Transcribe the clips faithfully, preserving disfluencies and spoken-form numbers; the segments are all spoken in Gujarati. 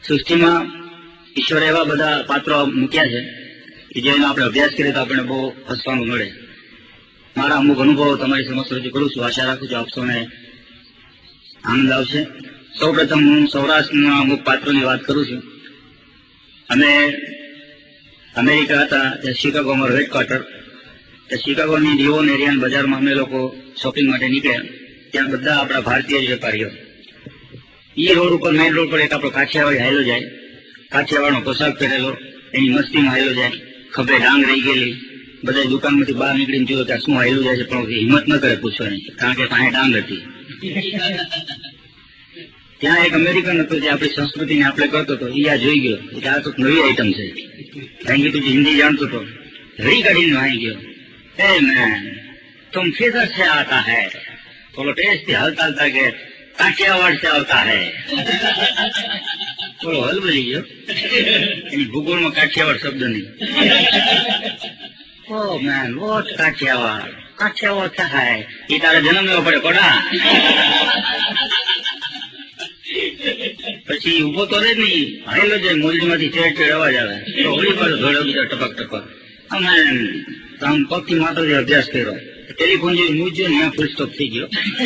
સૃષ્ટિમાં ઈશ્વરે એવા બધા પાત્રો મૂક્યા છે કે જેનો આપણે અભ્યાસ કરીએ તો આપણને બહુ હસવાનું મળે. મારા અમુક અનુભવો તમારી સમક્ષ રજૂ કરું છું. આશા રાખું છું આપ સૌને આનંદ આવશે. સૌ પ્રથમ હું સૌરાષ્ટ્રના અમુક પાત્રોની વાત કરું છું. અમે અમેરિકા હતા ત્યાં શિકાગો અમારો હેડક્વાર્ટર. ત્યાં શિકાગોની ડિવોન એરિયાના બજારમાં અમે લોકો શોપિંગ માટે નીકળ્યા. ત્યાં બધા આપણા ભારતીય જ વેપારીઓ. એ રોડ ઉપર મેઇન રોડ પર એક આપણો કાઠિયાવાડી હાયલો જાય. કાઠિયાવાડનો પોશાક પહેરેલો, એની મસ્તીમાં હાયલો જાય, ખભે ડાંગ રહી ગયેલી. બધા દુકાનમાંથી બહાર નીકળીને જોયો કે શું હાયલું જાય છે, પણ હિંમત ન કરે પૂછવાની, કારણ કે પાસે ડાંગ હતી. ત્યાં એક અમેરિકન હતો જે આપણી સંસ્કૃતિને આપણે કરતો હતો. એ આ જોઈ ગયો કે આ તો નવી આઈટમ છે. કારણ કે તું હિન્દી જાણતો હતો, રડી કાઢીને વાઈ ગયો. એ મેન તુમ કિધર સે આતા હૈ? બોલો ટેસ્ટ હલતા હલતા કે કાઠિયાવાડ સે આવતા હૈ. બોલો હલ બની ગયો. એની ભૂગોળમાં કાઠિયાવાડ શબ્દ નહીં. Oh man what Kathiawad? Kathiawad થાય એ તારે જન્મ લેવો પડે કોડા. પછી ઉભો તો રે નહી, હાયલો જાય, મોલજીમાંથી ચેડ ચેડ અવાજ આવે તો હોળી પર ધોળો બીજો ટપક ટપક. અમે આમ પગથી માતાજી અભ્યાસ કર્યો. ટેલિફોન જેવી મૂજ્યો ને ત્યાં ફૂલ સ્ટોપ થઈ ગયો.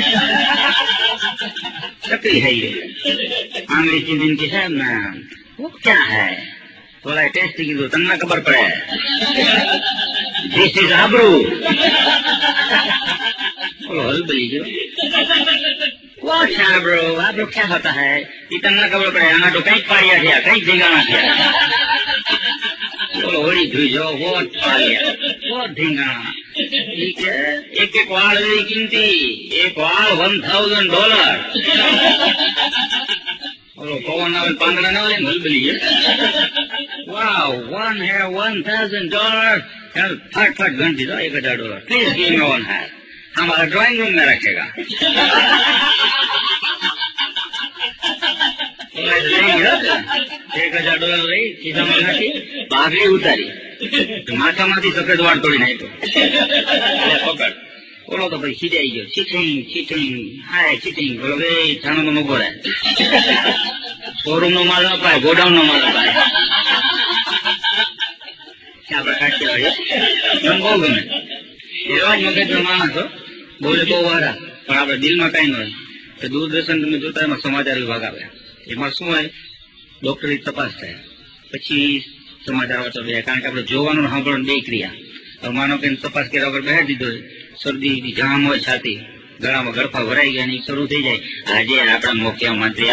ચકરી થઈ ગઈ. આંગળી ચીંધીને કે સાહેબ ના वो क्या है? बोला टेस्ट કીધું તમને ખબર પડે. This is આબરૂ. બોલો હલ બની ગયો. What આબરૂ? આબરૂ क्या होता है? એ તમને ખબર પડે. આના તો કઈક પાડ્યા થયા, કઈક ધીંગાણા થયા. બોલો હોળી ધોઈ જાઓ. વોટ પાડ્યા, વોટ ધીંગાણા. એક એક વાળ એવી કિંમતી, એક વાળ વન થાઉઝન્ડ ડોલર. બોલો પવન આવે પાંદડા ના આવે હલ બની ગયો. Wow, one hair one thousand dollar. फट फट घंटी दो एक हजार dollar please give me one है हमारा ड्राइंग रूम में रखेगा. एक हजार डॉलर रही खिस्साમાં નાખી બાગડી ઉતારી માથામાંથી સફેદ વાળ તોડી નાખ્યો. પકડ બોલો તો ભાઈ ખીજાઈ ગયો. ચીટિંગ ચીટિંગ હાય ચીટિંગ. બોલો ભાઈ થાણામાં ઉભો રહે. શોરૂમ નો માલ ન પાય, ગોડાઉન નો માલ પાય. આપડે કાઠિયાવાડી મને બહુ ગમે. એવા જ મગજનો માણસ બોલે બહુ વારા, પણ આપડે દિલમાં કઈ ન હોય. તો દૂરદર્શન તમે જોતા એમાં સમાચાર વિભાગ આવે. એમાં શું હોય, ડોક્ટરની તપાસ થાય, પછી સમાચાર વાંચો બે. કારણ કે આપડે જોવાનું સાંભળવાનું બે ક્રિયા. હવે માનો કે તપાસ કર્યા વગર બેહાડી દીધો, શરદી જામ હોય, છાતી ગળામાં ગળફા ભરાઈ ગયા ને શરૂ થઈ જાય. આજે આપડા મુખ્ય મંત્રી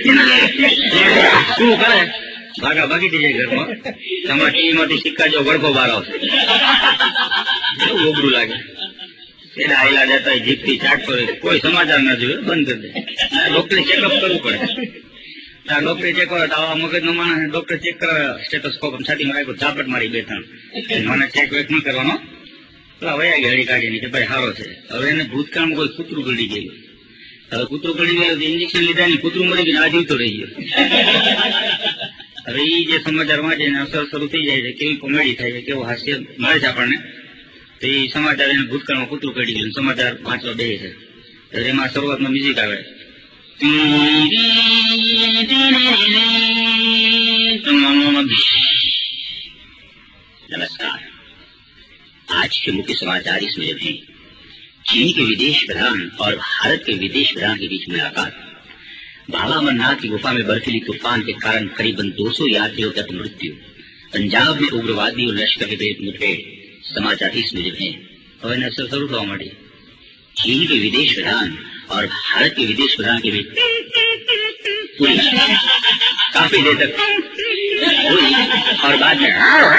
શું કરે, ભાગા ભાગી થઈ જાય ઘરમાં. તમારા ટીવી માંથી સિક્કા જો ગળફો બહાર આવશે. એવું ઓગરું લાગે. એના આયલા જતા જીપથી ચાટતો રહે, કોઈ સમાચાર ના જોયું, બંધ કરી દે. ડોક્ટરે ચેકઅપ કરવું પડે. ડોક્ટરે ચેક કરે તો આવા મગજ નો માણસ ડોક્ટર ચેક કરે, સ્ટેટોસ્કોપ છાતીમાં રાખ્યું, ઝાપટ મારી બે ત્રણ. મને ચેક વેક ન કરવાનો. પેલા વયા ગયા હળી કાઢીને કે ભાઈ સારો છે. હવે એને ભૂતકાળમાં કોઈ કૂતરું ગળી ગયું. હવે કૂતરું ગળી ગયું ઇન્જેક્શન લીધા ને કૂતરું મરી ગયું, આ જીવતો રહી ગયો. હવે એ જે સમાચાર વાંચે એને અસર શરૂ થઈ જાય છે, કેવી કોમેડી થાય છે, કેવું હાસ્ય મળે છે આપણને. તો એ સમાચાર એને ભૂતકાળમાં કૂતરું કાઢી ગયું, સમાચાર વાંચવા બે છે. એમાં શરૂઆતમાં મ્યુઝિક આવે. नमस्कार, आज के मुख्य समाचार इसमें जब हैं चीन के विदेश प्रधान और भारत के विदेश प्रधान के बीच मुलाकात. बाबा अमरनाथ की गुफा में बर्फीली तूफान के कारण करीबन दो सौ यात्रियों तक मृत्यु. पंजाब में उग्रवादी और लश्कर के बीच मुठभेड़. समाचार इसमें जब हैं और इन्हें असर शुरू हुआ मड़ी. चीन के विदेश प्रधान और भारत के विदेश प्रधान के बीच पूरी काफी देर तक हुई और बाद में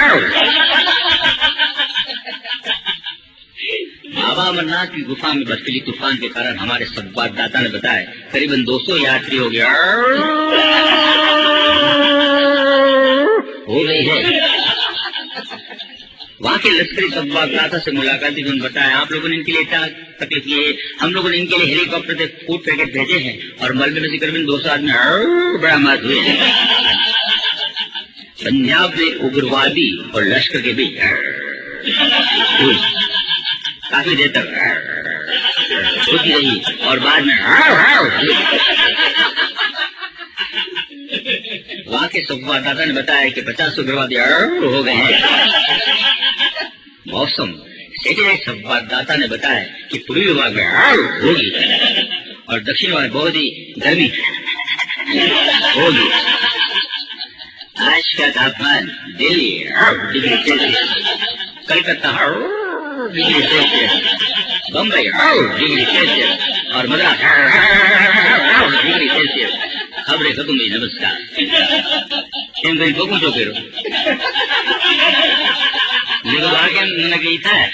बाबा अमरनाथ की गुफा में बर्फीली तूफान के कारण हमारे संवाददाता ने बताया करीबन दो सौ यात्री हो गया हो गई है. वहाँ के लश्करी संवाददाता से मुलाकात की उन्होंने बताया आप लोगों ने इनके लिए क्या तकलीफ की है. हम लोगों ने इनके लिए हेलीकॉप्टर से फूड पैकेट भेजे हैं और मलबे में से करीबन दो सौ आदमी बड़ा मार हुए हैं. पंजाब में उग्रवादी और लश्कर के बीच काफी देर तक होती रही और बाद में वहां के संवाददाता ने बताया कि पचास उग्रवादी हो गए हैं। मौसम सेटेलाइट संवाददाता ने बताया कि पूर्वी विभाग में होगी और दक्षिण में बहुत ही गर्मी होगी। आज का तापमान Delhi degree Celsius, Calcutta degree Celsius, Bombay degree Celsius और मद्रास डिग्री सेल्सियस। खबरें खत्म हुई। नमस्कार। એમ કઈ બહુ ઊંચો કર્યો મેં આગે મને કઈ થાય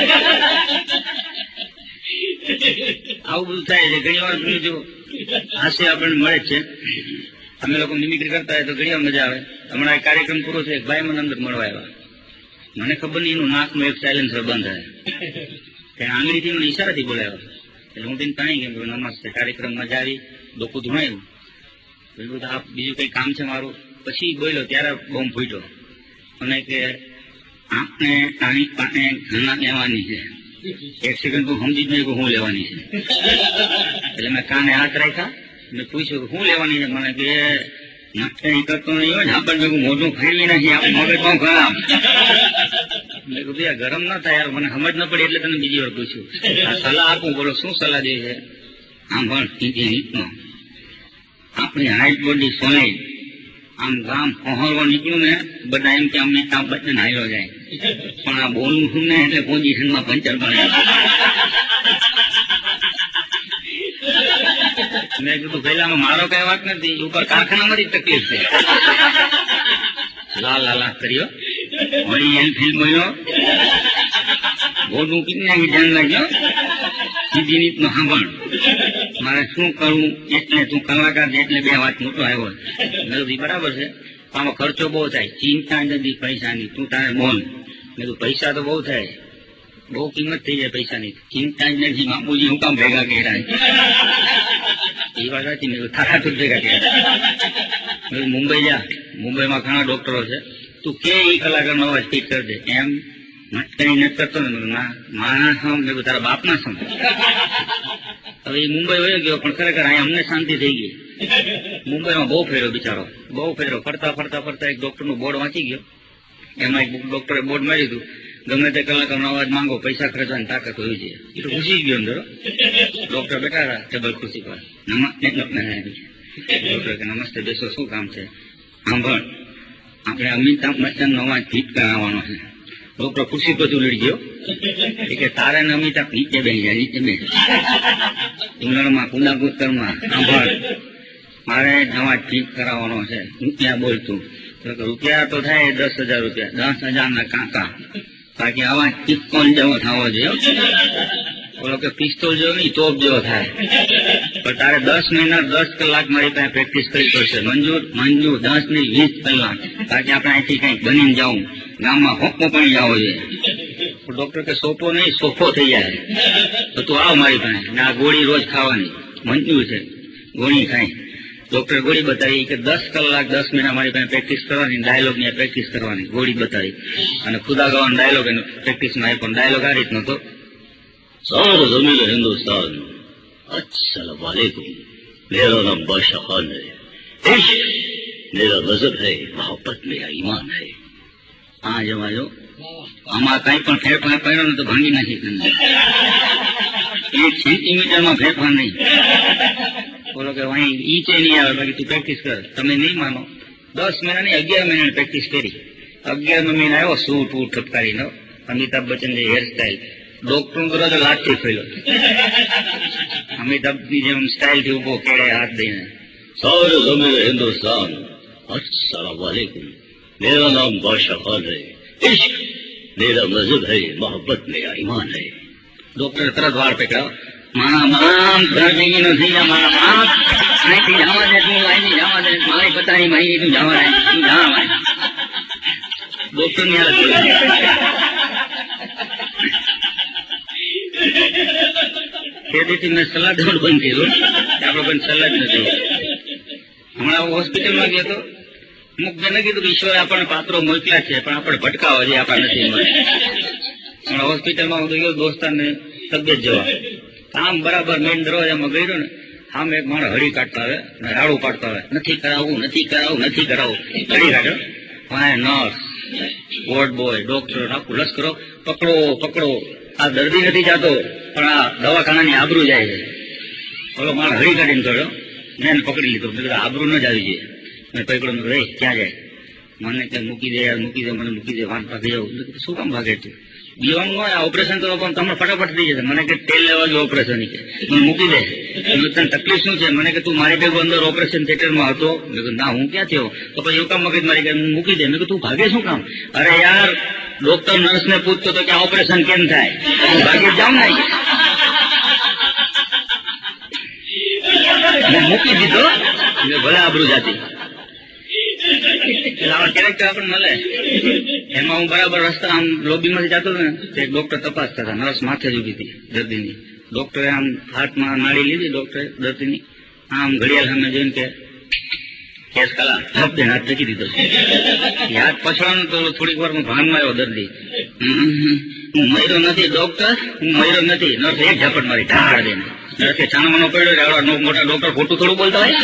આવું બધું થાય છે. ઘણી વાર જો હાસ્ય આપણને મળે છે, અમે લોકો મિમિક્રી કરતા હોય તો ઘણી વાર મજા આવે. હમણાં કાર્યક્રમ પૂરો થયો, એક ભાઈ મને અંદર મળવા આવ્યા. મને ખબર નહીં એનું નાકનું એક સાયલેન્સર બંધ થાય, ત્યાં આંગળીથી મને ઈશારાથી બોલાવ્યો. એટલે હું તેને પાણી કેમ નમસ્તે, કાર્યક્રમ મજા આવી, ડોકું ધોવાયું. આપ બીજું કઈ કામ છે મારું? પછી બોલ્યો ત્યારે બોમ્બ ફૂટ્યો અને કે આપણે આની પાસે ઘણા લેવાની છે. એક સેકન્ડ હું સમજી જ નહીં કે હું લેવાની છે. એટલે મેં કાને હાથ રાખ્યા, મેં પૂછ્યું કે હું લેવાની છે. મને કે નક્કી કરતો નહીં હોય, આપણને મોઢું ફેરવી નાખી, આપણે મગજ બહુ ખરાબ. મેં કીધું ગરમ ના થાય યાર, મને સમજ ન પડી એટલે તને બીજી વાર પૂછ્યું. આ સલાહ આપું, બોલો શું સલાહ દે છે? આમ પણ રીતનો આપણી હાઈટ બોડી સોલાઈ આમ ગામ પહોંચવા નીકળ્યું ને બધા એમ કે અમને કામ બચન હાલ્યો જાય, પણ આ બોલવું શું ને એટલે પોઝિશનમાં પંચર પડે. મેં કીધું પહેલામાં મારો કઈ વાત નથી, ઉપર કારખાનામાંથી તકલીફ છે. લાલ લાલા કર્યો, વળી એનફિલ્ડ મળ્યો, બોલું કીધું નાખી ધ્યાન લાગ્યો. સીધી રીતનો સાંભળ, મારે શું કરવું એટલે તું કલાકાર છે એટલે બે વાત મોટો આવ્યો. મેં બરાબર છે, આમાં ખર્ચો બહુ થાય, ચિંતા નથી પૈસાની, તું તારે બોલ. મેં કીધું પૈસા તો બહુ થાય, બહુ કિંમત થઈ જાય પૈસાની, ચિંતા જ નથી. બાપુજી હું કામ ભેગા કર્યા એ વાત હતી. મેં થારા તું ભેગા કર્યા. મુંબઈ જા, મુંબઈમાં ઘણા ડોક્ટરો છે, તું કે એ કલાકાર નો અવાજ ફિટ કરી દે. એમ કઈ નથી કરતો ને, માણસ મેં તારા બાપ ના સમ. હવે એ મુંબઈ વયો ગયો, પણ ખરેખર અહીંયા અમને શાંતિ થઈ ગઈ. મુંબઈમાં બહુ ફેર્યો બિચારો, બહુ ફેર્યો. ફરતા ફરતા ફરતા એક ડોક્ટર નું બોર્ડ વાંચી ગયો. એમાં એક ડોક્ટરે બોર્ડ માર્યું હતું, ગમે તે કલાકારનો અવાજ માંગો, પૈસા ખર્ચવાની તાકાત હોવી જોઈએ. એ તો ઘૂસી ગયો અંદર. ડોક્ટર બેઠા હતા ટેબલ ખુરશી પર. ડોક્ટર કે નમસ્તે, બેસો, શું કામ છે? સાંભળ, આપણે અમિતાભ બચ્ચન નો અવાજ ફિટ કરાવવાનો છે. ડોક્ટર ખુરશી પર ઉલડી ગયો કે તારે ને અમિતાભ નીચે બેસી જાય, નીચે બેસી ઇંગ્લેન્ડમાં કુંડા કુતરમાં. સાંભળ, મારે અવાજ ફિટ કરાવવાનો છે, રૂપિયા બોલતું. રૂપિયા તો થાય દસ હજાર રૂપિયા, દસ હજાર ના કાંકા, બાકી અવાજ પિસ્તોલ જેવો થવો જોઈએ. બોલો કે પિસ્તોલ જેવો નહીં, તોપ જેવો થાય. પણ તારે દસ મહિના દસ કલાક મારી પાસે પ્રેક્ટિસ કરવી પડશે. મંજૂર? મંજૂર. દસ ની વીસ કલાક, બાકી આપણે અહીંથી કઈક બનીને જવું, ગામમાં હોપો પણ જવો જોઈએ. ડોક્ટર કે સોપો નહીં, સોફો થઈ જાય. તો તું આવ મારી પાસે, ને આ ગોળી રોજ ખાવાની. મંજૂર છે, ગોળી ખાઈ. ડોક્ટરે ગોળી બતાવી કે દસ કલાક દસ મહિના મારી પાસે પ્રેક્ટિસ કરવાની, ડાયલોગ ની પ્રેક્ટિસ કરવાની. ગોળી બતાવી અને ખુદા ગવાનો ડાયલોગ એનો પ્રેક્ટિસમાં આવ્યો. પણ ડાયલોગ આ રીતનો હતો, सारे जमीन हिंदुस्तान, अस्सलाम वालेकुम, मेरा नाम बादशाह खान है, इश्क मेरा मजहब है, मोहब्बत मेरा ईमान है. हाँ जमायो, આમાં કઈ પણ ફેરફાર કર્યો ને તો ભાંગી નાખી તમને. એક સેન્ટીમીટર માં ફેરફાર નહીં. બોલો કે અહીં ઈચે નહીં આવે, બાકી તું પ્રેક્ટિસ કર. તમે નહીં માનો, દસ મહિના ની અગિયાર મહિનાની પ્રેક્ટિસ કરી. અગિયાર મહિના આવ્યો સૂટ વૂટ ઠપકારી નો, અમિતાભ બચ્ચન ની હેરસ્ટાઈલ. ડોક્ટર દરવાજો લાઠથી ખોલ્યો, અમિતાભ ની જેમ સ્ટાઇલ થી ઉભો, કેળે હાથ દઈને. સારે જમીન હિન્દુસ્તાન, अस्सलाम वालेकुम, मेरा नाम बादशाह खान है, इश्क मेरा मजहब है, मोहब्बत मेरा ईमान है. ડોક્ટર તરત વાર પકડ્યો, મારા મામ ઘર ભેગી નથી, મારા મામ અહીંથી જવા દે, તું અહીંથી જવા દે, મારી પતાની માહિતી તું જવા દે, તું જવા. ડોક્ટર ની હાલત તેથી મેં સલાહ દેવાનું બંધ કર્યું. આપડે પણ સલાહ જ નથી. હમણાં હોસ્પિટલમાં ગયો હતો, અમુક જણે કીધું કે ઈશ્વરે આપણને પાત્રો મોકલ્યા છે, પણ આપણે ભટકાવા છે, આપણે નથી મળે. હમણાં હોસ્પિટલમાં હું ગયો, દોસ્તારને તબિયત જોવા, કામ બરાબર મેન દરવાજામાં ગયો ને, આમ એક માણસ હળી કાઢતા આવે રાડું પાડતા આવે, નથી કરાવવું નથી કરાવવું નથી કરાવવું, હળી કાઢો. નર્સ, વોર્ડ બોય, ડોક્ટર આખું લશ્કરો પકડો પકડો. આ દર્દી નથી જાતો પણ આ દવાખાનાની આબરૂ જાય છે. બોલો માણસ હળી કાઢીને કર્યો, મેં એને પકડી લીધો. આબરૂ ન જ આવી જોઈએ. મેં પકડો રે ક્યાં જાય? મને કે મૂકી દે યાર મૂકી દે મને મૂકી દે, વાન ભાગી જાવ. શું કામ ભાગે છે? બીવાનું હોય ઓપરેશન કરો પણ તમને ફટાફટ થઈ જશે. મને કે તેલ લેવા જો ઓપરેશન કે મને મૂકી દે. તને તકલીફ શું છે? મને કે તું મારી ભેગો અંદર ઓપરેશન થિયેટરમાં હતો. ના હું ક્યાં થયો? તો પછી એવું કામ મગજ મારી કે મૂકી દે. મેં કે તું ભાગે શું કામ? અરે યાર ડોક્ટર નર્સ ને પૂછતો તો કે ઓપરેશન કેમ થાય? હું ભાગે જાઉં ને. મેં મૂકી દીધો. ભલે આબરૂ જાતી કેરેક્ટર આપણને મળે. એમાં હું બરાબર રસ્તા આમ લોબીમાંથી જતો ને એક ડોક્ટર તપાસતા હતા. નર્સ માથે જ ઉભી હતી દર્દીની. ડોક્ટરે આમ હાથમાં નાડી લીધી ડોક્ટરે દર્દીની. આમ ઘડિયાળ સામે જોઈને કે કેસ કલા હપ્તે હાથ ફેંકી દીધો. હાથ પછડાનો તો થોડીક વાર હું ભાનમાં આવ્યો દર્દી. હું મર્યો નથી ડોક્ટર, હું મર્યો નથી. નર્સ એક ઝાપટ મારી ઢાળ દઈને. નર્સે છાણામાનો પડ્યો. મોટા ડોક્ટર ખોટું થોડું બોલતા હોય.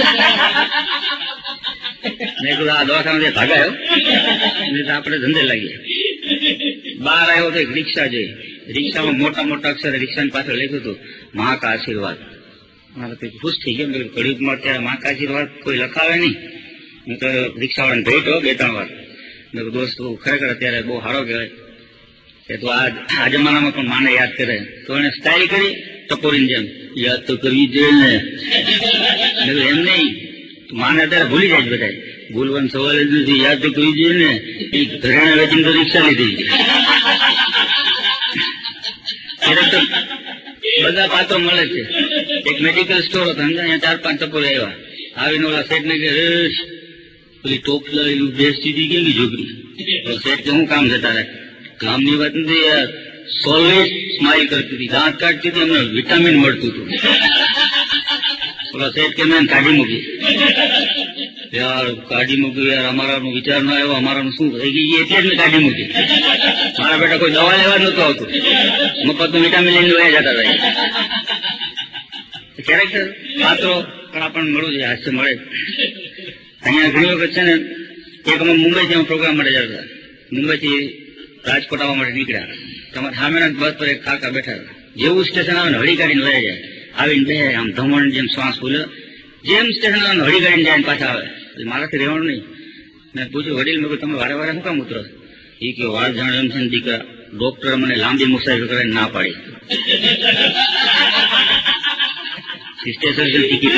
મેં કીધું આ દવાખાના ભાગાયો આપણે ધંધે લાગીએ. બહાર આવ્યો તો એક રિક્ષા જોઈ. રિક્ષામાં મોટા મોટા અક્ષરે રિક્ષાની પાછળ લખ્યું હતું મા કા આશીર્વાદ. મારે તો ખુશ થઈ ગયો. ઘડીમાં અત્યારે મા કા આશીર્વાદ કોઈ લખાવે નહીં. હું તો રિક્ષાવાળાને ભેટો બે ત્રણ વાર. મેં કીધું દોસ્ત ખરેખર અત્યારે બહુ સારો કહેવાય કે તું આ આ જમાનામાં પણ માને યાદ કરે. તો એને સ્ટાઇલ કરી ટપોરીની જેમ યાદ તો કરવી જોઈએ ને. એમ નહીં માને અત્યારે ભૂલી જાય બધા. ભૂલવાનો સવાલ જ નથી. યાદ તો કરવી જોઈએ ને. એ ઘરેણા વેચીને તો રિક્ષા લીધી. બધા પાત્રો મળે છે. એક મેડિકલ સ્ટોર હતો અહીંયા ચાર પાંચ ટપોરી આવ્યા. આવીને ઓલા શેઠ ને કે પેલી ટોપ બેસતી હતી કેવી છોકરી? તો શેઠ કે હું કામ છે તારે? કામની વાત નથી યાર. સોલવેજ સ્માઇલ કરતી હતી, દાંત કાઢતી હતી, એમને વિટામિન મળતું હતું. ઓલા શેઠ કે મેં કાઢી મૂકી. યાર કાઢી મૂકી યાર. અમારા વિચાર ન આવ્યો. અમારાનું શું થઈ ગઈ એટલે જ મેં કાઢી મૂકી. મારા બેટા કોઈ દવા લેવા જ નતું આવતું. મફત નું વિટામિન લઈને વયા જતા હતા. કેરેક્ટર પાત્રો પણ આપણને મળવું જોઈએ. હાસ્ય મળે. અહીંયા ઘણી વખત છે ને એક અમે મુંબઈથી પ્રોગ્રામ માટે જતા. મુંબઈથી રાજકોટ આવવા માટે નીકળ્યા. તમારે સામેના બસ પર એક કાકા બેઠા. જેવું સ્ટેશન આવે ને હળી કાઢીને વયા જાય. આવીને બે આમ ધમણ જેમ શ્વાસ બોલ્યો. જેમ સ્ટેશન આવે હળી કાઢીને જાય પાછા આવે. મારાથી રહેવાનું નહીં. મેં પૂછ્યું વડીલ મેં તમે વારે વારે શું કામ ઉતરો? એ કે વાર જાણ એમ છે ને દીકરા ડોક્ટરે મને લાંબી મુસાફરી કરીને ના પાડી. સ્ટેશન ટિકિટ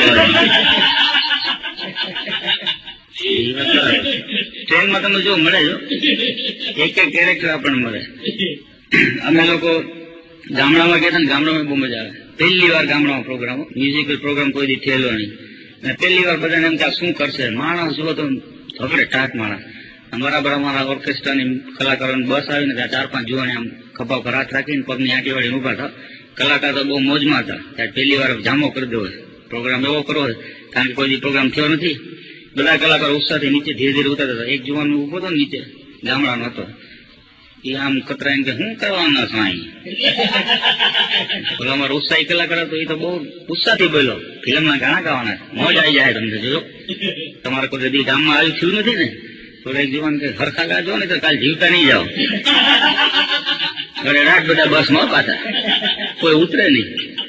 ટ્રેનમાં તમે જો મળે છો એક એક કેરેક્ટર આપણને મળે. અમે લોકો ગામડામાં ગયા હતા ને ગામડામાં બહુ મજા આવે. પહેલી વાર ગામડામાં પ્રોગ્રામો મ્યુઝિકલ પ્રોગ્રામ કોઈ દી થયેલો નહીં. પહેલી વાર બધાને એમ કે શું કરશે માણસ જુઓ તો હકડે ટાટ માણસ. બરાબર અમારા ઓર્કેસ્ટ્રાની કલાકારોની બસ આવીને ત્યાં ચાર પાંચ જુવાને આમ ખભા પર હાથ રાખીને પગની આંટી વાળી ઉભા હતા. કલાકાર તો બહુ મોજમાં હતા. ત્યારે પહેલી વાર જામો કરી દેવો પ્રોગ્રામ એવો કરવો કારણ કે કોઈ પ્રોગ્રામ થયો નથી. બધા કલાકારો ઉત્સાહથી નીચે ધીરે ધીરે ઉતરતા હતા. એક જુવાન ઉભો હતો નીચે ગામડાનો હતો. એ આમ કતરાઈને કે શું કરવાના સ્વાઈ? બોલો અમારો ઉત્સાહી કલાકાર હતો. એ તો બહુ ઉત્સાહથી બોલ્યો ફિલ્મના ગાણા ગાવાના મોજ આવી જાય તમને. જોજો તમારે કોઈ કદી ગામમાં આવ્યું થયું નથી ને તો એક જુવાન કે હરખા ગાજો ને તો કાલ જીવતા નહીં જાઓ. અરે રાત બધા બસમાં પાછા કોઈ ઉતરે નહીં.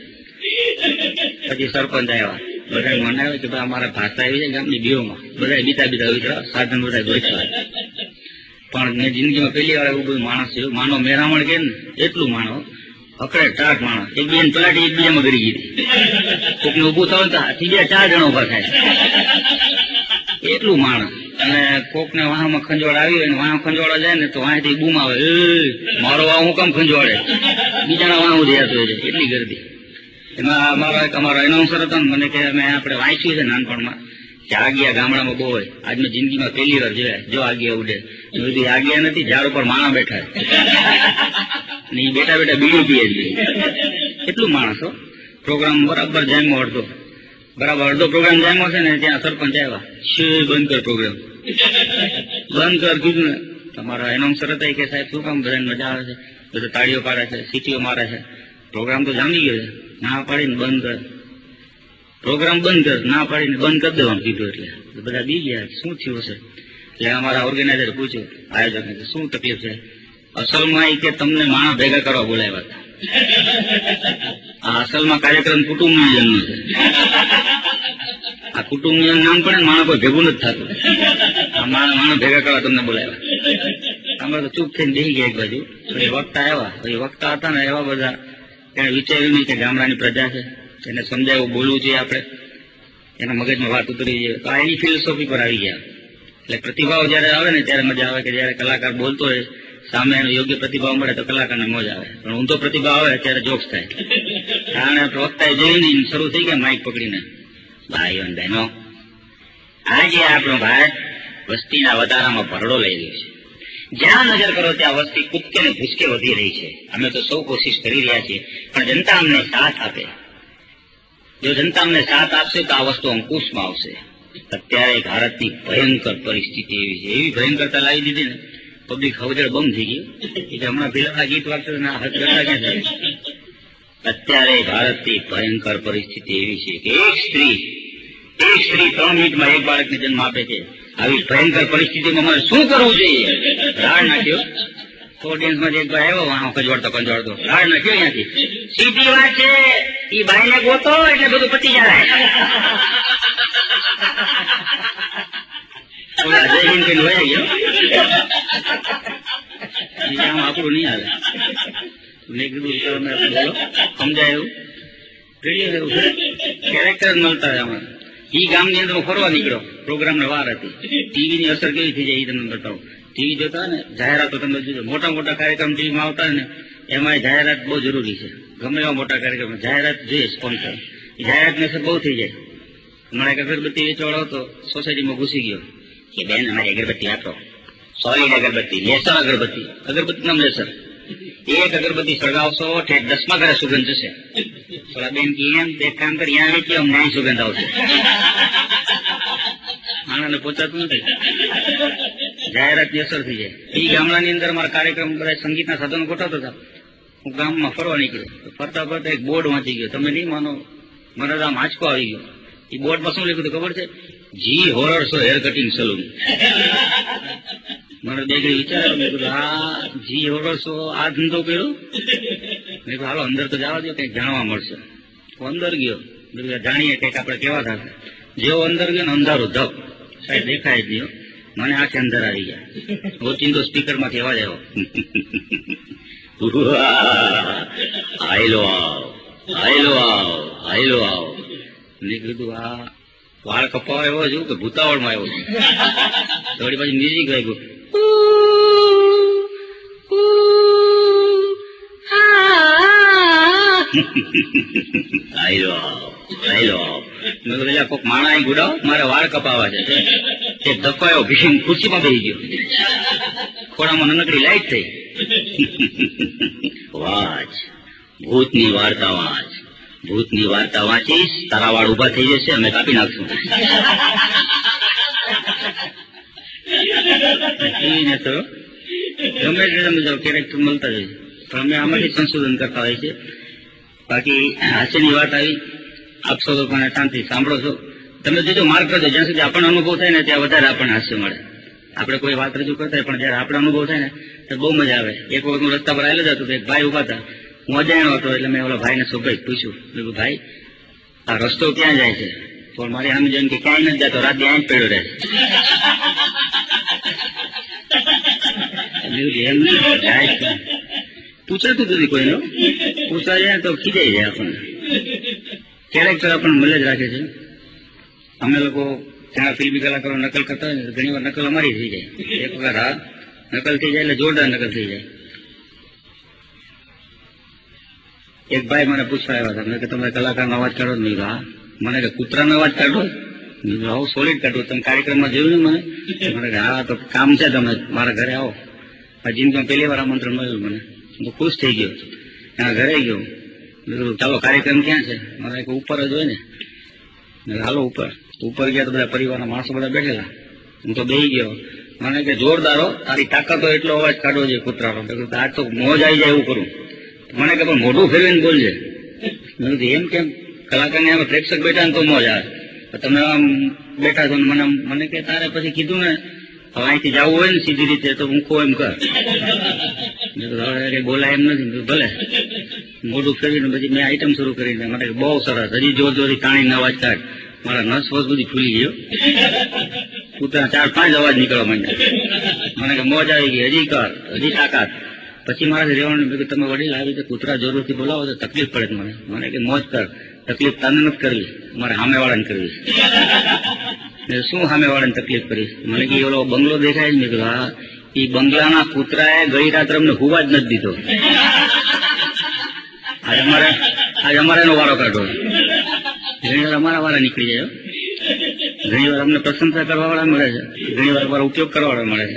પછી સરપંચ આવ્યા. બધા મને આવે કે ભાઈ અમારા ભાષા આવી જાય ગામની બીઓમાં. બધા બીતા બીતા ઉતરા સાધન બધા ગોઠવા. પણ મેં જિંદગીમાં પહેલી વાર એવું બધું માણસ છે. માનો મેરામણ કે ને એટલું માણો અકડે ટાટ માણસ. એક બીજાને પલાટી એકબીજામાં ગરી ગઈ. કોકને ઉભું થયું તો હાથી બે ચાર જણા ઉભા થાય એટલું માણસ. અને કોક ને વાહમાં ખંજવાળ આવી હોય ને વાહ ખંજવાળા જાય ને તો વાંથી બૂમ આવે મારો વાહ હું કેમ ખંજવાળે? બીજાના વાહ હું જતો હોય છે એટલી ગરદી. એમાં અમારો એક અમારો એનાઉન્સર હતો ને મને કે મેં આપણે વાંચ્યું છે નાનપણમાં કે આગિયા ગામડામાં બહુ હોય. આજ મેં જિંદગીમાં પહેલી વાર જોયા. જો આગિયા ઉડે બધી આગિયા નથી ઝાડ ઉપર માણા બેઠા ને એ બેઠા બેઠા બીડું પીએ છે. એટલું માણસો પ્રોગ્રામ બરાબર જામ્યો અડધો બરાબર અડધો પ્રોગ્રામ જામ્યો છે ને ત્યાં સરપંચ આવ્યા. શું બંધ કર પ્રોગ્રામ બંધ કર કીધું ને. તમારા એનાઉન્સર હતા કે સાહેબ શું કામ બધાને મજા આવે છે? બધા તાળીઓ પાડે છે સીટીઓ મારે છે. પ્રોગ્રામ તો જામી ગયો છે. ના પાડીને બંધ કર. પ્રોગ્રામ બંધ કર, ના પાડીને બંધ કરી દેવાનું કીધું. એટલે બધા બી ગયા, શું થયું હશે? એટલે અમારા ઓર્ગેનાઇઝર પૂછ્યું આયોજક, શું તકલીફ છે? અસલમાં એ કે તમને માણસ ભેગા કરવા બોલાવ્યા હતા. આ અસલમાં કાર્યક્રમ કુટુંબ નિયોજનનો છે. આ કુટુંબ નિયોજન નામ પડે ને માણસ કોઈ ભેગું નથી થતું. આ માણસ માણસ ભેગા કરવા તમને બોલાવ્યા. અમે તો ચૂપ થઈને બેસી ગયા એક બાજુ. એ વક્તા આવ્યા, એ વક્તા હતા ને એવા બધા એને વિચાર્યું નહીં કે ગામડાની પ્રજા છે, એને સમજાય બોલવું જોઈએ આપણે, એના મગજમાં વાત ઉતરી જાય. તો આ એની ફિલોસોફી પર આવી ગયા. એટલે પ્રતિભાવ જયારે આવે ને ત્યારે મજા આવે કે જયારે કલાકાર બોલતો હોય સામે એનો યોગ્ય પ્રતિભાવ મળે તો કલાકારને મોજ આવે, પણ ઊંધો પ્રતિભાવ આવે ત્યારે જોક્સ થાય. કારણ વક્તાએ જોઈને શરૂ થઈ ગયા માઇક પકડીને, ભાઈઓ અને બહેનો, આજે આપણો ભારત વસ્તીના વધારામાં ભરડો લઈ રહ્યો છે. જ્યાં નજર કરો ત્યાં વસ્તી કૂદકે ને ભૂસકે વધી રહી છે. અમે તો સૌ કોશિશ કરી રહ્યા છીએ, પણ જનતા અમને સાથ આપે. જો જનતા અમને સાથ આપશે તો આ વસ્તુ અંકુશમાં આવશે. અત્યારે ભારતની ભયંકર પરિસ્થિતિ એવી છે, એવી ભયંકરતા લાવી દીધી ને પબ્લિક હવજળ બમ થઈ ગઈ એટલે હમણાં ફિલ્મના ગીત વાગશે ના હદ કરતા ક્યાં થાય. અત્યારે ભારતની ભયંકર પરિસ્થિતિ એવી છે કે એક સ્ત્રી એક સ્ત્રી ત્રણ મિનિટમાં એક બાળકને જન્મ આપે છે. આવી ભયંકર પરિસ્થિતિમાં મારે શું કરવું જોઈએ? રાડ નાખ્યો ઓડિયન્સમાં એક ભાઈ આવ્યો, વાહ કંજવાડતો કંજવાડતો રાડ નાખ્યો અહીંયાથી. સીધી વાત છે, એ ભાઈને ગોતો એટલે બધું પતી જાય. જય હિન્દ કઈ વયા ગયો, આમ આપણું નહીં આવે. મેં કીધું તમે બોલો સમજાય એવું રેડિયો એવું છે, કેરેક્ટર મળતા હોય આમાં. ઈ ગામની અંદર હું ફરવા નીકળ્યો, પ્રોગ્રામ ને વાર હતી. ટીવી ની અસર કેવી થઈ જાય એ તમને બતાવું. ટીવી જોતા ને જાહેરાતો તમે જોજો, મોટા મોટા કાર્યક્રમ ટીવીમાં આવતા ને એમાં જાહેરાત બહુ જરૂરી છે. ગમે એવા મોટા કાર્યક્રમ જાહેરાત જોઈએ, સ્પોન્સર. એ જાહેરાતની અસર બહુ થઈ જાય. મને એક અગરબત્તી વેચવાળો હતો, સોસાયટીમાં ઘૂસી ગયો કે બેન અમારી અગરબત્તી આપો, સોલિડ અગરબત્તી, લેસર અગરબત્તી, અગરબત્તી નામ લેસર. એક અગરબત્તી સળગાવશો ઠેઠ દસમા ઘરે સુગંધ જશે. થોડા બેન કે એમ એક કામ કરી અહીંયા વેચી અમને અહીં સુગંધ આવશે. આનાને પહોંચાતું નથી, જાહેરાતની અસર થઈ જાય. એ ગામડાની અંદર મારા કાર્યક્રમ બધા સંગીતના સાધનો ગોઠવતો હતા. હું ગામમાં ફરવા નીકળ્યો, ફરતા ફરતા એક બોર્ડ વાંચી ગયો. તમે નહીં માનો, મને આમ આંચકો આવી ગયો. એ બોર્ડમાં શું લખ્યું ખબર છે? G horror show hair cutting salon. મને બેગડી વિચાર આ જી હોરર શો આ ધંધો કર્યો. મેં કહ્યું હાલો અંદર તો જવા દો, કંઈક જાણવા મળશે. હું અંદર ગયો, જાણીએ કંઈક આપણે કેવા થશે. જેવો અંદર ગયો ને અંધારું ધપ, સાહેબ દેખાય જ નહીં. મને આંખે અંદર આવી ગયા. ઓચિંતો સ્પીકર માંથી અવાજ આવ્યો, આયલો આવ આયલો આવ આયલો આવ. મેં કીધું આ વાળ કપાવા એવો છું કે ભૂતાવળમાં આવ્યો છું. થોડી પાછી મ્યુઝિક વાગ્યું, આયલો આવ આયલો આવ. મેં કીધું કોઈક માણા ગુડાવ, મારે વાળ કપાવા છે. એક ધક્કો આવ્યો, ભીમ ખુરશીમાં બેસી ગયો. ખોડામાં નાનકડી લાઈટ થઈ. વાંચ ભૂતની વાર્તા, વાંચ ભૂતની વાર્તા વાંચીશ, તારા વાળ ઉભા થઈ જશે, અમે કાપી નાખશું. એને તો ગમે તે તમે જાઓ કેરેક્ટર મળતા જ હોય, પણ અમે આમાંથી સંશોધન કરતા હોય છે. બાકી હાસ્યની વાત આવી, આપશો તો પણ શાંતિ સાંભળો છો. તમે જોજો માર્ક કરજો, જ્યાં સુધી આપણને અનુભવ થાય ને ત્યાં વધારે આપણને હાસ્ય મળે. આપણે કોઈ વાત રજૂ કરતા હોય પણ જયારે આપણે અનુભવ થાય ને તો બહુ મજા આવે. એક વખત હું રસ્તા પર આવેલો જતો, એક ભાઈ ઉભા હતા, હું અજાણ્યો હતો. એટલે મેં ઓલા ભાઈને સ્વાભાવિક પૂછ્યું, ભાઈ આ રસ્તો ક્યાં જાય છે? પણ મારી સામે જોઈને કે ક્યાંય નથી જતો, રાતે અહીં જ પડ્યો રહે. પૂછાતું નથી કોઈનો, પૂછવા જાય તો ખીજાઈ જાય આપણને. કેરેક્ટર આપણને મળે જ રાખે છે. અમે લોકો ત્યાં ફિલ્મી કલાકારો નકલ કરતા હોય ને ઘણી વાર નકલ અમારી થઈ જાય. એક વખત હા નકલ થઈ જાય એટલે જોરદાર નકલ થઈ જાય. એક ભાઈ મને પૂછવા આવ્યા હતા, મેં કે તમે કલાકારનો અવાજ કાઢો? નહીં. હા. મને કે કૂતરાનો અવાજ કાઢો? આવું સોલિડ કાઢો. તમે કાર્યક્રમમાં જોયું ને મને? મને કે હા તો કામ છે, તમે મારા ઘરે આવો. આ જિંદગીમાં પહેલી વાર આમંત્રણ મળ્યું મને, હું ખુશ થઈ ગયો. ત્યાં ઘરે ગયો, ચાલો કાર્યક્રમ ક્યાં છે? મારે કે ઉપર જ હોય ને. હાલો ઉપર. ઉપર ગયા તો બધા પરિવારના માણસો બધા બેઠેલા. હું તો બેસી ગયો. મને કે જોરદારો, તારી તાકાત હોય એટલો અવાજ કાઢવો જોઈએ કૂતરાનો. આજ તો મોજ આવી જાય એવું કરું. મને કે પણ મોઢું ફેરવીને બોલજે. મેં કીધું એમ કેમ? કલાકારને આમ પ્રેક્ષક બેઠા ને તો મોજ આવે. તમે આમ બેઠા છો ને મને મને કે તારે પછી કીધું ને હવે અહીંથી જવું હોય ને સીધી રીતે તો હું કહું એમ કર. હવે બોલાય એમ નથી. ભલે મોઢું ફેરવીને પછી મેં આઈટમ શરૂ કરી મને બહુ સરસ, હજી જોર જોરથી તાણીને અવાજ કાઢ. મારા નસ વસ બધી ફૂલી ગયો, કૂતરા ચાર પાંચ અવાજ નીકળવા માંડ્યા. મને કે મોજ આવી ગઈ, હજી કર, હજી તાકાત. પછી મારાથી રહેવાનું. મેં તમે વડીલ આવી રીતે કૂતરા જોરથી બોલાવો તો તકલીફ પડે મને. મને કે મોજ કર, તકલીફ તને નથી કરવી, મારે સામે વાળાને કરવી. શું સામે વાળાને તકલીફ કરીશ? મને કે ઓલો બંગલો દેખાય જ નહીં. હા, એ બંગલાના કૂતરાએ ગઈ રાત્રે અમને હુવા જ નથી દીધો. આજે અમારે આજે અમારે એનો વારો કાઢો. ઘણી વાર અમારા વાળા નીકળી જાય, ઘણી વાર અમને પ્રશંસા કરવા વાળા મળે છે, ઘણી વાર અમારો ઉપયોગ કરવા વાળા મળે છે.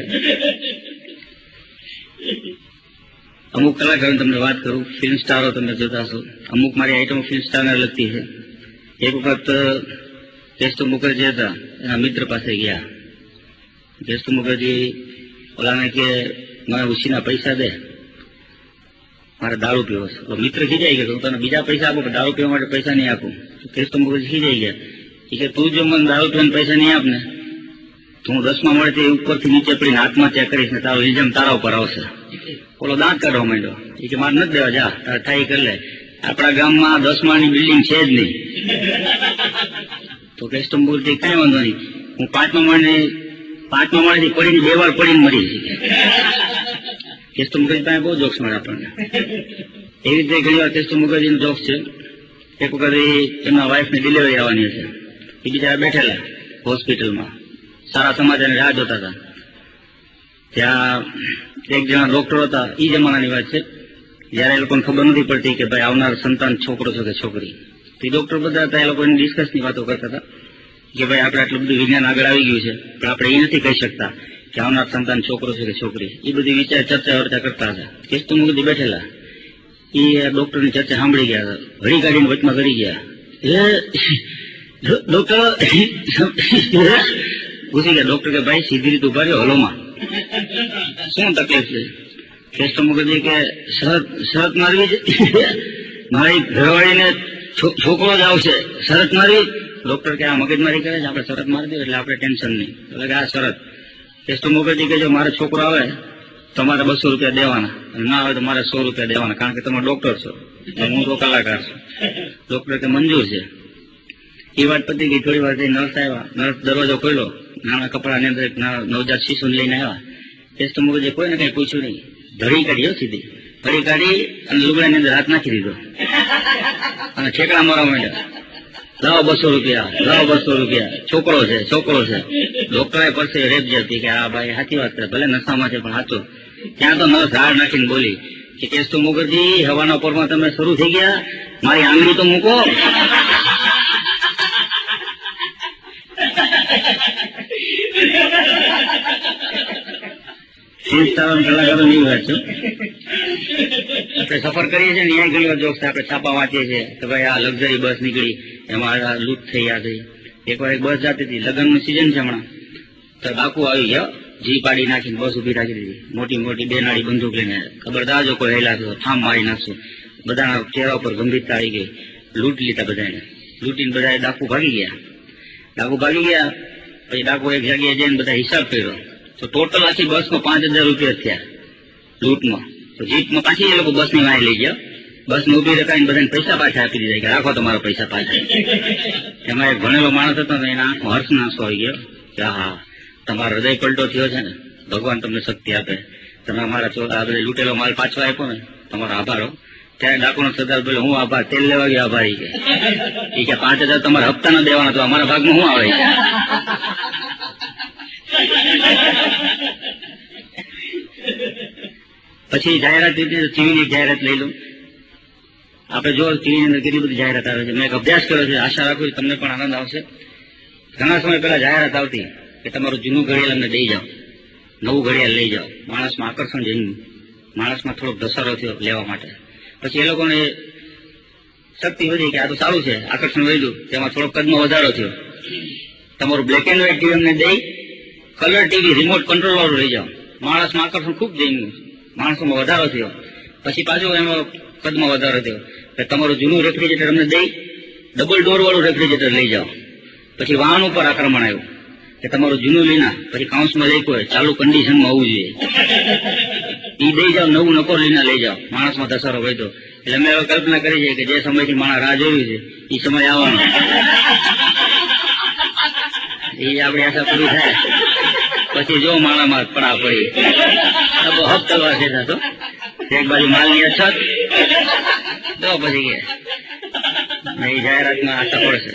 અમુક કલાકારો તમને વાત કરું, ફિલ્મ સ્ટારો તમે જોતા હશો. અમુક મારી આઈટમો ફિલ્મ સ્ટારને લગતી છે. એક વખત કેસ્તુ મુખર્જી હતા, એના મિત્ર પાસે ગયા. કેસ્તુ મુખર્જી ઓલાને કે મને ઉછીના પૈસા દે, મારે દારૂ પીવો છે. મિત્ર ખીજાઈ ગયો, હું તને બીજા પૈસા આપું, દારૂ પીવા માટે પૈસા નહીં આપું. કેસ્તુ મુખર્જી ખીજાઈ ગયા. એ કે તું જો મને દારૂ પીવાના પૈસા નહીં આપને તો હું દસમા મળે ઉપરથી નીચે પડીને આત્મહત્યા કરીશ ને તારો ઇલ્ઝામ તારા ઉપર આવશે. ઓલો દાંત કાઢવા માંડ્યો. એ કે મારે નથી દેવા, જા તારે થાય કરી લે. આપણા ગામમાં દસ માળની બિલ્ડિંગ છે જ નહીં. તો કેસ્તુ મુખર્જી કઈ વાંધો નહીં, હું પાંચમા માળે પાંચમા માળેથી પડીને બે વાર પડીને મરી. કેસ્તુ મુખર્જી પાસે બહુ જોક્સ મળે આપણને. એવી રીતે ઘણી વાર કેસ્તુ મુખર્જીનો જોક્સ છે. એક વખત એમના વાઇફની ડિલિવરી આવવાની છે. એ બિચારા બેઠેલા હોસ્પિટલમાં, સારા સમાચારની રાહ જોતા હતા. ત્યાં એક જણા ડોક્ટર હતા. એ જમાનાની વાત છે જયારે એ લોકોને ખબર નથી પડતી કે ભાઈ આવનાર સંતાન છોકરો છે કે છોકરી. તે ડોક્ટર બધા હતા, એ લોકો એની ડિસ્કસની વાતો કરતા હતા કે ભાઈ આપણે આટલું બધું વિજ્ઞાન આગળ આવી ગયું છે પણ આપણે એ નથી કહી શકતા કે આવનાર સંતાન છોકરો છે કે છોકરી. એ બધી વિચાર ચર્ચા વર્ચા કરતા હતા. કેસ્તુ મુખર્જી બેઠેલા. એ ડોક્ટરની ચર્ચા સાંભળી ગયા હતા, ઘડી કાઢીને વચમાં કરી ગયા. ડોક્ટર ઘૂસી ગયા. ડોક્ટર કે ભાઈ સીધી રીતે ઉભા રહ્યો, હલોમાં શું તકલીફ છે? કેસ્તુ મુખર્જી કે શરત શરત મારવી છે, મારી ઘરવાળીને છોકરો જ આવશે, શરત મારવી. ડોક્ટર કે આ મગજમારી કરે છે, આપણે શરત મારી દઈએ એટલે આપણે ટેન્શન નહીં. એટલે કે આ શરત. કેસ્તુ મુખર્જી કે જો મારો છોકરો આવે તો મારે બસો રૂપિયા દેવાના, ના આવે તો મારે સો રૂપિયા દેવાના, કારણ કે તમે ડોક્ટર છો, હું તો કલાકાર છું. ડોક્ટર કે મંજૂર છે. એ વાત પતી ગઈ. થોડી વાર નર્સ આવ્યા. નર્સ દરવાજો ખોલ્યો, નાના કપડાની અંદર એક નવજાત શિશુ લઈને આવ્યા. કેસ્તુ મુખર્જી કોઈને કઈ પૂછ્યું નહીં, ધડી કાઢી સીધી ધડી કાઢી અને લુગડાની અંદર હાથ નાખી દીધો અને ઠેકડા મારવા માંડ્યા. લાવો બસો રૂપિયા, લાવો બસો રૂપિયા, છોકરો છે, છોકરો છે. ડોક્ટરે પાસે રેપ જતી કે આ ભાઈ સાચી વાત કરે, ભલે નશામાં છે પણ સાચું. ત્યાં તો નર્સ હાડ નાખીને બોલી કે કેસ્તુ મુખર્જી હવાના પોરમાં તમે શરૂ થઈ ગયા, મારી આંગળી તો મૂકો. કલાકારો ની વાત છે. આપણે સફર કરીએ છીએ ને અહીંયા ઘણી વાર જોક્સ આપણે છાપા વાંચીએ છીએ કે ભાઈ આ લક્ઝરી બસ નીકળી, એમાં લૂંટ થઈ આ થઈ. એક વાર એક બસ જતી હતી, લગ્નનું સિઝન છે હમણાં, તો ડાકુ આવી ગયો, જી પાડી નાખીને બસ ઉભી રાખી દીધી. મોટી મોટી બે નાળી બંદૂક લઈને, ખબરદાર જો કોઈ હેલા તો ઠામ મારી નાખશું. બધાના ચહેરા ઉપર ગંભીરતા આવી ગઈ. લૂંટ લીધા બધાને. લૂંટીને બધા ડાકુ ભાગી ગયા. ડાકુ ભાગી ગયા પછી ડાકુ એક જગ્યાએ જઈને બધા હિસાબ કર્યો તો ટોટલ આખી બસમાં પાંચ હજાર રૂપિયા થયા લૂંટમાં. તો જીપમાં પાછી એ લોકો બસની વાય લઈ ગયા. બસને ઉભી રખાઈને બધાને પૈસા પાછા આપી દીધા કે રાખો તમારા પૈસા પાછા. એમાં એક ભણેલો માણસ હતો ને એના આંખમાં હર્ષ નાસો આવી ગયો કે હા તમારો હૃદય પલટો થયો છે ને, ભગવાન તમને શક્તિ આપે, તમે અમારા ચોરા આ બધે લૂંટેલો માલ પાછો આપ્યો ને, તમારો આભારો. ત્યારે ડાકોનો સરદાર બોલે હું આભાર, તેલ લેવા ગયો આભારી કે એ કે પાંચ હજાર તમારા હપ્તા ના દેવાના, તો અમારા ભાગમાં શું આવે. પછી જાહેરાત દીધી, ટીવીની જાહેરાત લઈ લો. આપણે જો ટીવીની અંદર કેટલી બધી જાહેરાત આવે છે. મેં એક અભ્યાસ કર્યો છે, આશા રાખું તમને પણ આનંદ આવશે. ઘણા સમય પહેલા જાહેરાત આવતી કે તમારું જૂનું ઘડિયાળ અમને દઈ જાઓ, નવું ઘડિયાળ લઈ જાઓ. માણસમાં આકર્ષણ જન્યું, માણસમાં થોડોક ધસારો થયો લેવા માટે. પછી એ લોકોને શક્તિ વધી કે આ તો સારું છે, આકર્ષણ વધ્યું, તેમાં થોડોક કદમાં વધારો થયો. તમારું બ્લેક એન્ડ વ્હાઇટ ટીવી અમને દઈ કલર ટીવી રિમોટ કંટ્રોલ વાળું લઈ જાઓ. માણસમાં આકર્ષણ ખૂબ જન્યું, માણસોમાં વધારો થયો. પછી પાછું એમાં કદમાં વધારો થયો કે તમારું જૂનું રેફ્રિજરેટર અમને દઈ ડબલ ડોર વાળું રેફ્રિજરેટર લઈ જાઓ. પછી વાહન ઉપર આક્રમણ આવ્યું કે તમારું જૂનું લીના, પછી કાઉન્સમાં લખ્યું હોય ચાલુ કન્ડિશનમાં હોવું જોઈએ, ઈ દઈ જાઓ, નવું નકો લીના લઈ જાઓ. માણસમાં ધસારો વધ્યો. એટલે અમે હવે કલ્પના કરી છે કે જે સમયથી માણસ રાહ જોયું છે એ સમય આવવાનો, એ આપણી આશા પૂરી થાય. પછી જો માણામાં પડા પડી તો હક તલવાર છે થતો, એક બાજુ માલની અછત, તો પછી કે એ જાહેરાતમાં આશા પડશે.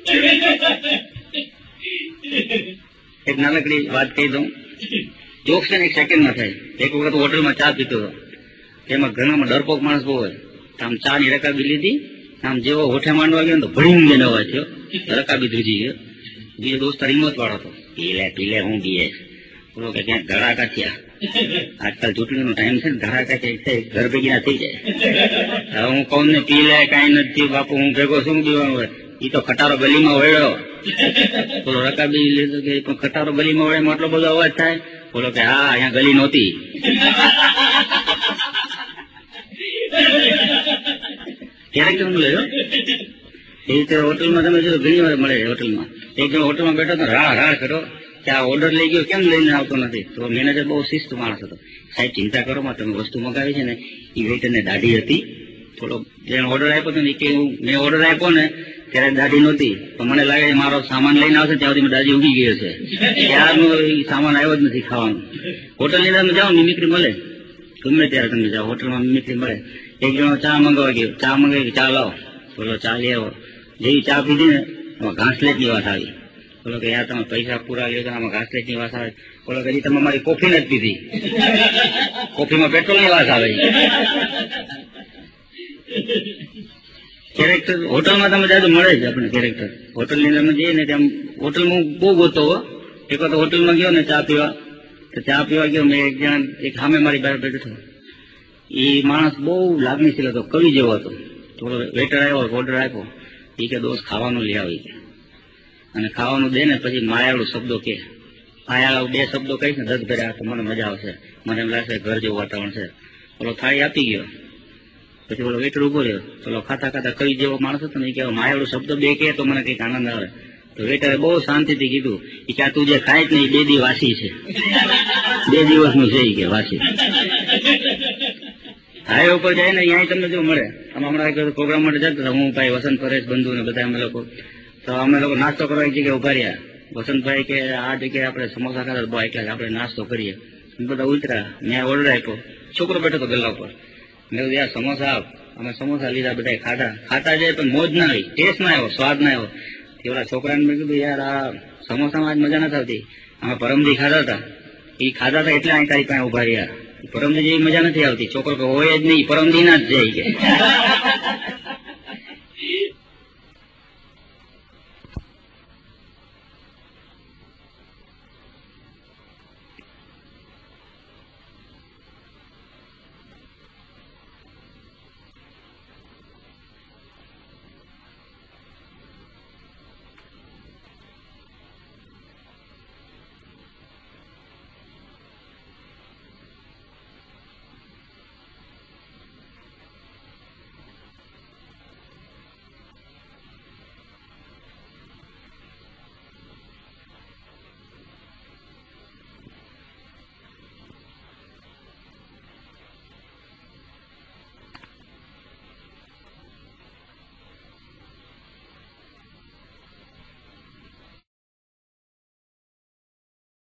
એક નાનકડી વાત કહી દઉં, જોક્સ એક સેકન્ડમાં થાય. એક વખત હોટલમાં ચા પીતો હતો, એમાં ઘણામાં ડરપોક માણસ બહુ હોય. આમ ચા ની રકાબી લીધી, આમ જેવો હોઠે માંડવા ગયો તો ભડીને જઈને અવાજ થયો, રકાબી ધ્રુજી ગયો. બીજો દોસ્ત હિંમત વાળો હતો, પીલે પીલે હું પીએ, બોલો કે ક્યાંક ધડાકા થયા. આજકાલ ચૂંટણીનો ટાઈમ છે ને, ધડાકા થાય ઘર ભેગી ના થઈ જાય. હવે હું કહું ને પી લે, કઈ નથી બાપુ, હું ભેગો શું પીવાનું હોય, એ તો ખટારો ગલીમાં વળ્યો. બોલો રકાબી લીધો કે પણ ખટારો ગલીમાં વળે એટલો બધો અવાજ થાય. બોલો કે હા, અહીંયા ગલી નહોતી. ક્યારેક કેવું લેજો એ રીતે હોટલમાં તમે જો ઘણી વાર મળે. હોટલમાં એક જણ હોટલમાં બેઠો તો રાહ રાહ કરો કે આ ઓર્ડર લઈ ગયો કેમ લઈને આવતો નથી. તો મેનેજર બહુ શિસ્ત માણસ હતો. સાહેબ ચિંતા કરો માં, તમે વસ્તુ મગાવી છે ને એ વેઇટરને દાઢી હતી. થોડો જેને ઓર્ડર આપ્યો હતો ને કે મેં ઓર્ડર આપ્યો ને ત્યારે દાઢી નહોતી, તો મને લાગે મારો સામાન લઈને આવશે ત્યાં સુધી દાઢી ઉગી ગયો છે. ત્યારનો સામાન આવ્યો જ નથી ખાવાનું. હોટલ ની તમે જાઓ મિમિક્રી મળે, ગમે ત્યારે તમે જાઓ હોટલમાં મિમિક્રી મળે. એક જણો ચા મંગાવવા ગયો, ચા મંગાવી ચા લાવો, બોલો ચા લઈ આવો. જેવી ચા પીધી ને એમાં ઘાસલેટ ની વાત આવી. બોલો કે યાર તમે પૈસા પૂરા લ્યો તો આમાં ઘાસલેટ ની વાત આવે. બોલો કે તમે મારી કોફી નથી પીધી, કોફીમાં પેટ્રોલ ની વાત આવે. કેરેક્ટર હોટલમાં તમે જાજો મળે છે આપણે કેરેક્ટર. હોટલ ની અંદર જઈએ ને ત્યાં હોટલમાં બહુ ગોતો હો. એક વખત હોટલમાં ગયો ને ચા પીવા, તો ચા પીવા ગયો મેં એક જણ એક સામે મારી બહાર બેઠો. એ માણસ બહુ લાગણીશીલ હતો, કવિ જેવો હતો. થોડો વેટર આવ્યો, ઓર્ડર આપ્યો, એ કે દોસ્ત ખાવાનું લઈ આવી કે, અને ખાવાનું દે ને પછી માયાળુ શબ્દો કે, માયાળુ બે શબ્દો કહીશ ને દસ ભર્યા તો મને મજા આવશે, મને એમ લાગશે ઘર જેવું વાતાવરણ છે. બોલો થાળી આપી ગયો, પછી બોલો વેટર ઉભો રહ્યો. પેલો ખાતા ખાતા કવિ જેવો માણસ હતો ને, કે માયાળુ શબ્દો બે કે તો મને કઈક આનંદ આવે. તો વેટરે બહુ શાંતિથી કીધું કે આ તું જે ખાય જ નહીં બે દી વાસી છે, બે દિવસનું છે કે વાસી. હાઈવે ઉપર જાય ને અહીંયા તમને જો મળે. અમે હમણાં પ્રોગ્રામ માટે જતા હું ભાઈ વસંત પરેશ બંધુ ને બધા અમે લોકો, તો અમે લોકો નાસ્તો કરવા એક જગ્યાએ ઉભા રહ્યા. વસંતભાઈ કે આ જગ્યાએ આપણે સમોસા ખાતા બહુ એટલે આપણે નાસ્તો કરીએ. બધા ઉતર્યા, મેં ઓર્ડર આપ્યો, છોકરો બેઠો હતો ગલ્લા ઉપર. મેં કીધું યાર સમોસા આપ. અમે સમોસા લીધા, બધા ખાધા. ખાતા જાય પણ મોજ ના આવી, ટેસ્ટ ના આવ્યો, સ્વાદ ના આવ્યો. ઓલા છોકરાને મેં કીધું યાર આ સમોસામાં આજ મજા નથી આવતી, અમે પરમદી ખાધા હતા, એ ખાધા હતા એટલે અહીં તારી પાસે ઉભા રહ્યા. પરમદી જેવી મજા નથી આવતી. છોકરો હોય જ નહીં, પરમદી ના જ જાય કે